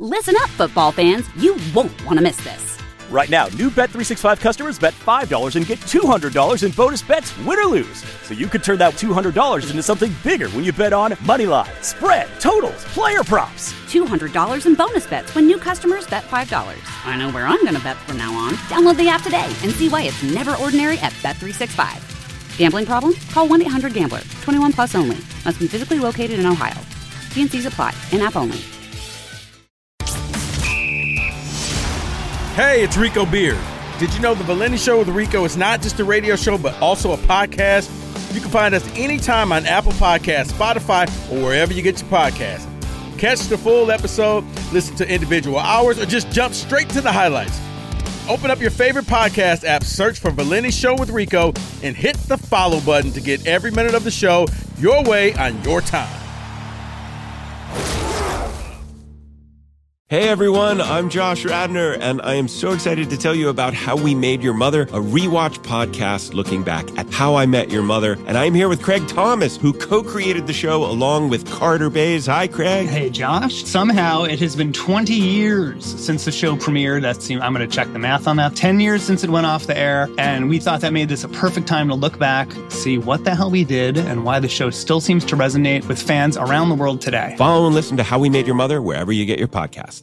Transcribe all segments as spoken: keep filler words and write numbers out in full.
Listen up, football fans. You won't want to miss this. Right now, new Bet three sixty-five customers bet five dollars and get two hundred dollars in bonus bets, win or lose. So you could turn that two hundred dollars into something bigger when you bet on money line, spread, totals, player props. two hundred dollars in bonus bets when new customers bet five dollars. I know where I'm going to bet from now on. Download the app today and see why it's never ordinary at Bet three sixty-five. Gambling problem? Call one eight hundred gambler. twenty-one plus only. Must be physically located in Ohio. T and C's apply. In-app only. Hey, it's Rico Beard. Did you know the Valenti Show with Rico is not just a radio show, but also a podcast? You can find us anytime on Apple Podcasts, Spotify, or wherever you get your podcasts. Catch the full episode, listen to individual hours, or just jump straight to the highlights. Open up your favorite podcast app, search for Valenti Show with Rico, and hit the follow button to get every minute of the show your way on your time. Hey everyone, I'm Josh Radner, and I am so excited to tell you about How We Made Your Mother, a rewatch podcast looking back at How I Met Your Mother. And I'm here with Craig Thomas, who co-created the show along with Carter Bays. Hi, Craig. Hey, Josh. Somehow it has been twenty years since the show premiered. That's, I'm going to check the math on that. ten years since it went off the air, and we thought that made this a perfect time to look back, see what the hell we did, and why the show still seems to resonate with fans around the world today. Follow and listen to How We Made Your Mother wherever you get your podcasts.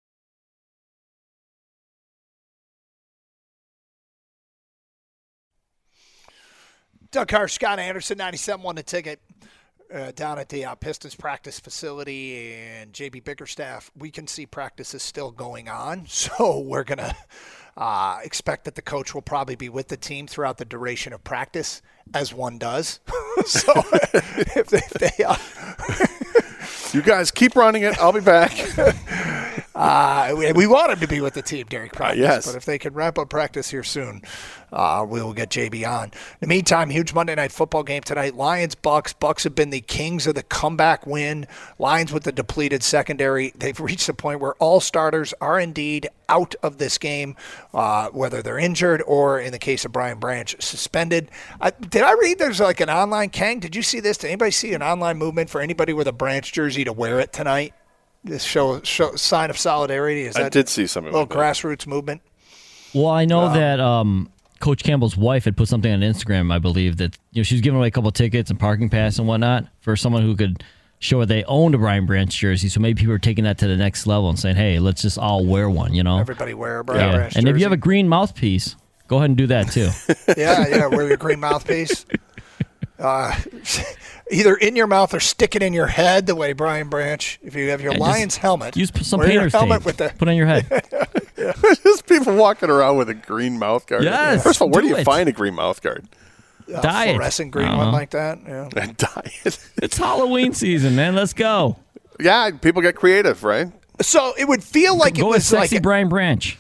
Doug Carr, Scott Anderson, ninety-seven point one The Ticket, uh, down at the uh, Pistons practice facility, and J B Bickerstaff. We can see practice is still going on, so we're going to uh, expect that the coach will probably be with the team throughout the duration of practice, as one does. so if they, if they uh, you guys keep running it, I'll be back. Uh, we, we want him to be with the team during practice, uh, yes. but if they can wrap up practice here soon, uh, we will get J B on. In the meantime, huge Monday Night Football game tonight. Lions, Bucks. Bucks have been the kings of the comeback win. Lions with the depleted secondary. They've reached a point where all starters are indeed out of this game, uh, whether they're injured or, in the case of Brian Branch, suspended. Uh, did I read there's like an online, Kang, did you see this? Did anybody see an online movement for anybody with a Branch jersey to wear it tonight? This show, show sign of solidarity. Is that I did see something. A little grassroots movement. Well, I know uh, that um, Coach Campbell's wife had put something on Instagram, I believe, that you know she was giving away a couple of tickets and parking pass and whatnot for someone who could show that they owned a Brian Branch jersey. So maybe people are taking that to the next level and saying, "Hey, let's just all wear one." You know, everybody wear a Brian yeah. Branch and jersey. if you have a green mouthpiece, go ahead and do that too. yeah, yeah, wear your green mouthpiece. Uh, either in your mouth or stick it in your head the way Brian Branch, if you have your yeah, Lions helmet, use some wear painter's your helmet tape. with the, put on your head. yeah. Just people walking around with a green mouth guard. Yes, First of all, where do, do you it. find a green mouth guard? Uh, Diet. Fluorescent green uh-huh. one like that. Yeah. Diet. It's Halloween season, man. Let's go. Yeah, people get creative, right? So it would feel like go it with was sexy like a, Brian Branch.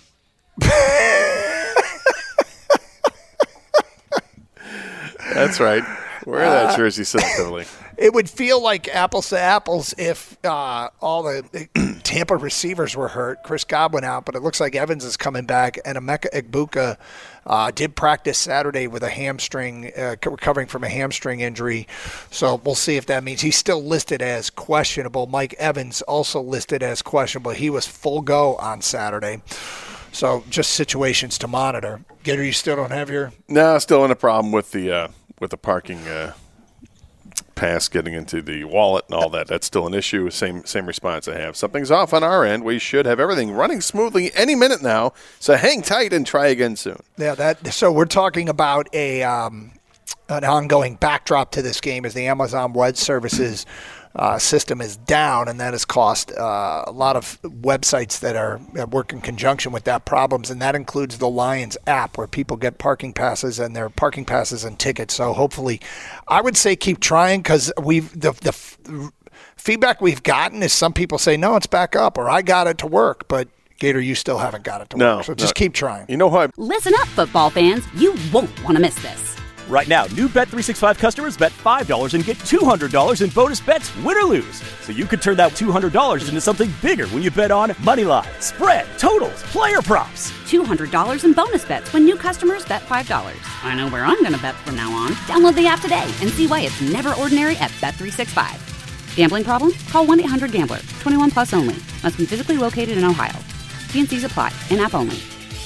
That's right. Wear that jersey selectively. It would feel like apples to apples if uh, all the Tampa receivers were hurt. Chris Godwin out, but it looks like Evans is coming back. And Emeka Egbuka uh, did practice Saturday with a hamstring, uh, recovering from a hamstring injury. So we'll see if that means he's still listed as questionable. Mike Evans also listed as questionable. He was full go on Saturday. So just situations to monitor. Gator, you still don't have your? No, still in a problem with the uh, with the parking uh, pass getting into the wallet and all that. That's still an issue. Same same response I have. Something's off on our end. We should have everything running smoothly any minute now. So hang tight and try again soon. Yeah, that. So we're talking about a um, an ongoing backdrop to this game as the Amazon Web Services uh, system is down, and that has cost uh, a lot of websites that are that work in conjunction with that problems, and that includes the Lions app where people get parking passes and their parking passes and tickets. So hopefully, I would say keep trying because we've the the f- feedback we've gotten is some people say no, it's back up, or I got it to work, but Gator, you still haven't got it to no, work. So just no. keep trying. You know what? Listen up, football fans. You won't want to miss this. Right now, new Bet three sixty-five customers bet five dollars and get two hundred dollars in bonus bets, win or lose. So you could turn that two hundred dollars into something bigger when you bet on money line, spread, totals, player props. two hundred dollars in bonus bets when new customers bet five dollars. I know where I'm going to bet from now on. Download the app today and see why it's never ordinary at Bet three sixty-five. Gambling problem? Call one eight hundred gambler. twenty-one plus only. Must be physically located in Ohio. T and C's apply. In-app only.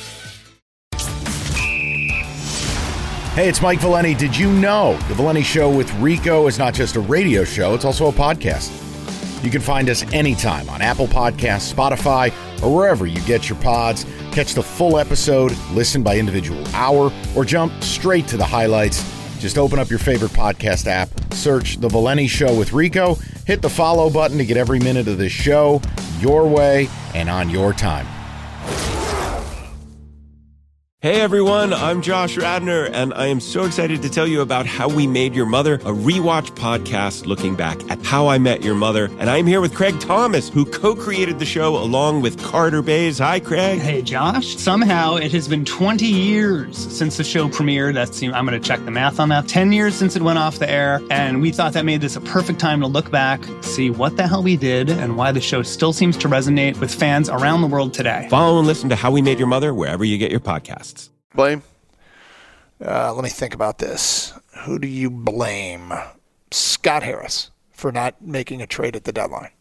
Hey, it's Mike Valeni. Did you know The Valeni Show with Rico is not just a radio show, it's also a podcast. You can find us anytime on Apple Podcasts, Spotify, or wherever you get your pods. Catch the full episode, listen by individual hour, or jump straight to the highlights. Just open up your favorite podcast app, search The Valeni Show with Rico, hit the follow button to get every minute of this show your way and on your time. Hey everyone, I'm Josh Radnor, and I am so excited to tell you about How We Made Your Mother, a rewatch podcast looking back at How I Met Your Mother. And I'm here with Craig Thomas, who co-created the show along with Carter Bays. Hi, Craig. Hey, Josh. Somehow it has been twenty years since the show premiered. That's, I'm going to check the math on that. ten years since it went off the air, and we thought that made this a perfect time to look back, see what the hell we did, and why the show still seems to resonate with fans around the world today. Follow and listen to How We Made Your Mother wherever you get your podcasts. Blame? Uh, let me think about this. Who do you blame? Scott Harris for not making a trade at the deadline.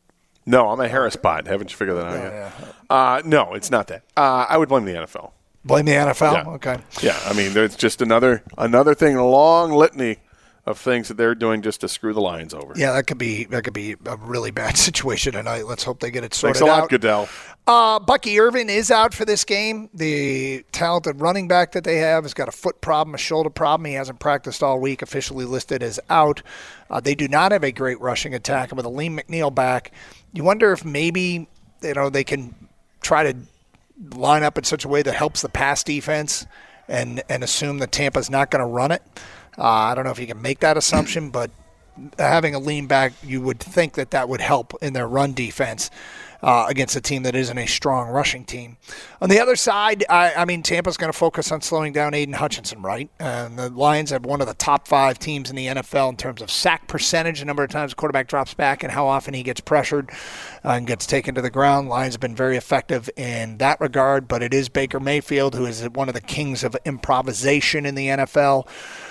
No, I'm a Harris bot. Haven't you figured that out Yeah, yet? yeah. Uh, no, it's not that. Uh, I would blame the N F L. Blame the N F L? Yeah. Okay. Yeah, I mean, there's just another another thing, a long litany of things that they're doing just to screw the Lions over. Yeah, that could be that could be a really bad situation tonight. Let's hope they get it sorted Thanks a lot, out. Goodell. Uh, Bucky Irvin is out for this game. The talented running back that they have has got a foot problem, a shoulder problem. He hasn't practiced all week, officially listed as out. Uh, they do not have a great rushing attack, and with Aleem McNeil back, you wonder if maybe you know they can try to line up in such a way that helps the pass defense and, and assume that Tampa's not going to run it. Uh, I don't know if you can make that assumption, but having a lean back, you would think that that would help in their run defense uh, against a team that isn't a strong rushing team. On the other side, I, I mean, Tampa's going to focus on slowing down Aiden Hutchinson, right? And the Lions have one of the top five teams in the N F L in terms of sack percentage, the number of times the quarterback drops back and how often he gets pressured uh, and gets taken to the ground. Lions have been very effective in that regard, but it is Baker Mayfield, who is one of the kings of improvisation in the N F L.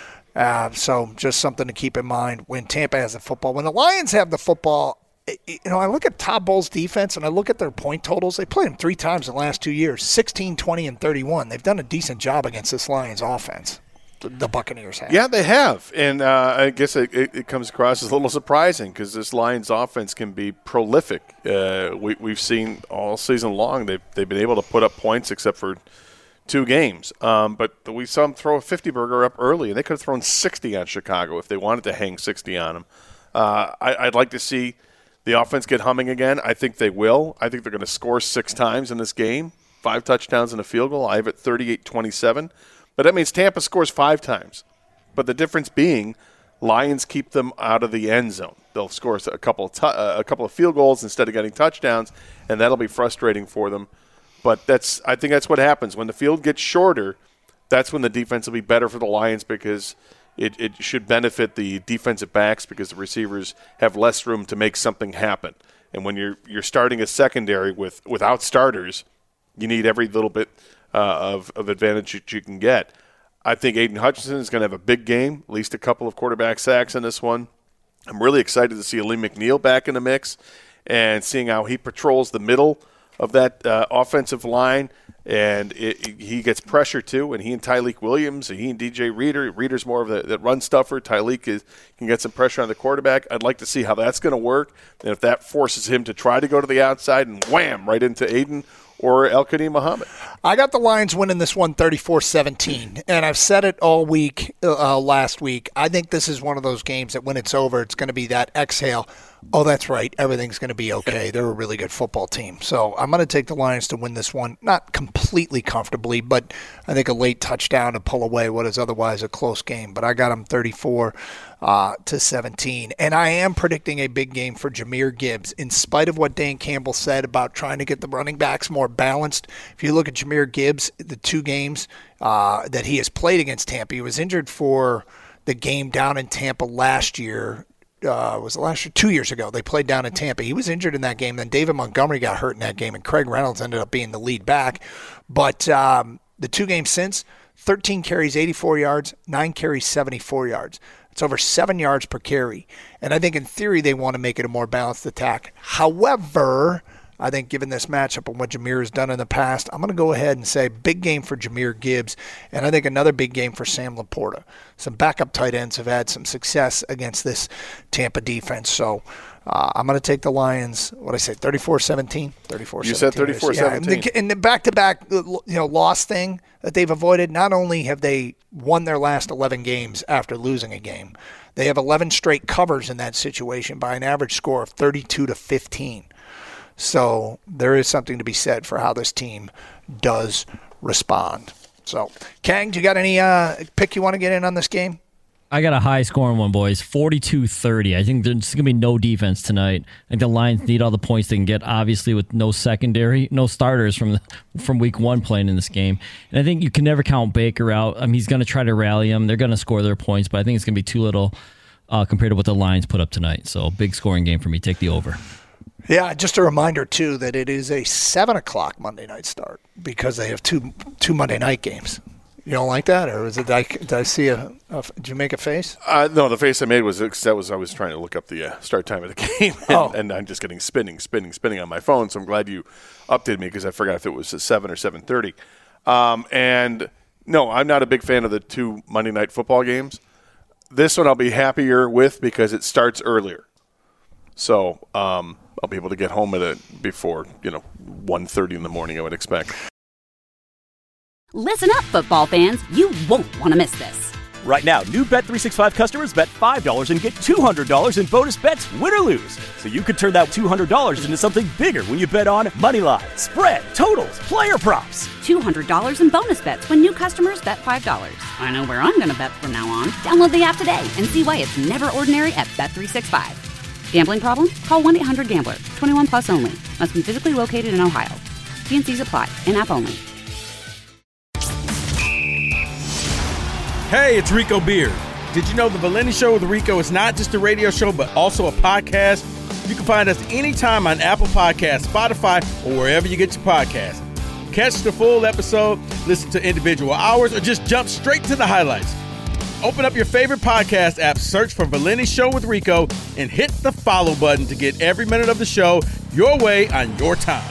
Uh, so just something to keep in mind when Tampa has the football. When the Lions have the football, you know, I look at Todd Bowles' defense and I look at their point totals. They played them three times in the last two years, sixteen, twenty, and thirty-one. They've done a decent job against this Lions offense. The Buccaneers have. Yeah, they have. And uh, I guess it, it, it comes across as a little surprising because this Lions offense can be prolific. Uh, we, we've seen all season long they've, they've been able to put up points except for two games. Um, but we saw them throw a fifty-burger up early, and they could have thrown sixty on Chicago if they wanted to hang sixty on them. Uh, I, I'd like to see the offense get humming again. I think they will. I think they're going to score six times in this game, five touchdowns and a field goal. I have it thirty-eight twenty-seven. But that means Tampa scores five times. But the difference being Lions keep them out of the end zone. They'll score a couple of, tu- uh, a couple of field goals instead of getting touchdowns, and that'll be frustrating for them. But that's I think that's what happens. When the field gets shorter, that's when the defense will be better for the Lions because it, it should benefit the defensive backs because the receivers have less room to make something happen. And when you're you're starting a secondary with without starters, you need every little bit uh, of, of advantage that you can get. I think Aiden Hutchinson is going to have a big game, at least a couple of quarterback sacks in this one. I'm really excited to see Aleem McNeil back in the mix and seeing how he patrols the middle of that uh, offensive line, and it, it, he gets pressure too, and he and Tyleik Williams, and he and D J Reader, Reader's more of the, the run stuffer, Tyleik is, can get some pressure on the quarterback. I'd like to see how that's going to work, and if that forces him to try to go to the outside and wham, right into Aiden or El-Kadim Muhammad. I got the Lions winning this one thirty-four seventeen, and I've said it all week uh, last week. I think this is one of those games that when it's over, it's going to be that exhale. Oh, that's right. Everything's going to be okay. They're a really good football team. So I'm going to take the Lions to win this one. Not completely comfortably, but I think a late touchdown to pull away what is otherwise a close game. But I got them thirty-four uh, to seventeen. And I am predicting a big game for Jahmyr Gibbs. In spite of what Dan Campbell said about trying to get the running backs more balanced, if you look at Jahmyr Gibbs, the two games uh, that he has played against Tampa, he was injured for the game down in Tampa last year. Uh, was it last year? Two years ago. They played down in Tampa. He was injured in that game. Then David Montgomery got hurt in that game, and Craig Reynolds ended up being the lead back. But um, the two games since, thirteen carries, eighty-four yards, nine carries, seventy-four yards. It's over seven yards per carry. And I think in theory they want to make it a more balanced attack. However, I think given this matchup and what Jahmyr has done in the past, I'm going to go ahead and say big game for Jahmyr Gibbs, and I think another big game for Sam Laporta. Some backup tight ends have had some success against this Tampa defense. So uh, I'm going to take the Lions, what did I say, thirty-four seventeen? thirty-four seventeen. You said thirty-four seventeen. Yeah, and the back-to-back you know, loss thing that they've avoided, not only have they won their last eleven games after losing a game, they have eleven straight covers in that situation by an average score of thirty-two to fifteen. So there is something to be said for how this team does respond. So, Kang, do you got any uh, pick you want to get in on this game? I got a high-scoring one, boys. forty-two thirty. I think there's going to be no defense tonight. I think the Lions need all the points they can get, obviously, with no secondary, no starters from the, from week one playing in this game. And I think you can never count Baker out. I mean, he's going to try to rally them. They're going to score their points, but I think it's going to be too little uh, compared to what the Lions put up tonight. So, big scoring game for me. Take the over. Yeah, just a reminder, too, that it is a seven o'clock Monday night start because they have two two Monday night games. You don't like that? Or was it, did I, did I see a, a – did you make a face? Uh, no, the face I made was that was I was trying to look up the uh, start time of the game, and, oh. and I'm just getting spinning, spinning, spinning on my phone, so I'm glad you updated me because I forgot if it was seven or seven thirty. Um, and, no, I'm not a big fan of the two Monday night football games. This one I'll be happier with because it starts earlier. So um, I'll be able to get home at it before, you know, one thirty in the morning, I would expect. Listen up, football fans. You won't want to miss this. Right now, new Bet three sixty-five customers bet five dollars and get two hundred dollars in bonus bets, win or lose. So you could turn that two hundred dollars into something bigger when you bet on money line, spread, totals, player props. two hundred dollars in bonus bets when new customers bet five dollars. I know where I'm going to bet from now on. Download the app today and see why it's never ordinary at Bet three sixty-five. Gambling problem? Call one eight hundred gambler. twenty-one plus only. Must be physically located in Ohio. T and C's apply. In-app only. Hey, it's Rico Beard. Did you know the Valeni Show with Rico is not just a radio show, but also a podcast? You can find us anytime on Apple Podcasts, Spotify, or wherever you get your podcasts. Catch the full episode, listen to individual hours, or just jump straight to the highlights. Open up your favorite podcast app, search for Valeni Show with Rico, and hit the follow button to get every minute of the show your way on your time.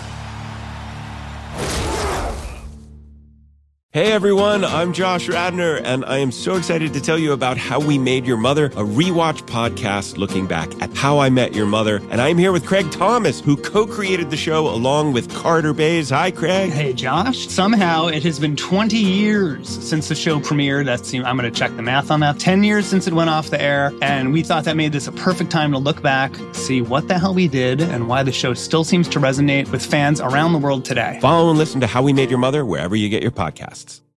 Hey everyone, I'm Josh Radner, and I am so excited to tell you about How We Made Your Mother, a rewatch podcast looking back at How I Met Your Mother. And I'm here with Craig Thomas, who co-created the show along with Carter Bays. Hi, Craig. Hey, Josh. Somehow it has been twenty years since the show premiered. That's, I'm going to check the math on that. ten years since it went off the air, and we thought that made this a perfect time to look back, see what the hell we did, and why the show still seems to resonate with fans around the world today. Follow and listen to How We Made Your Mother wherever you get your podcasts.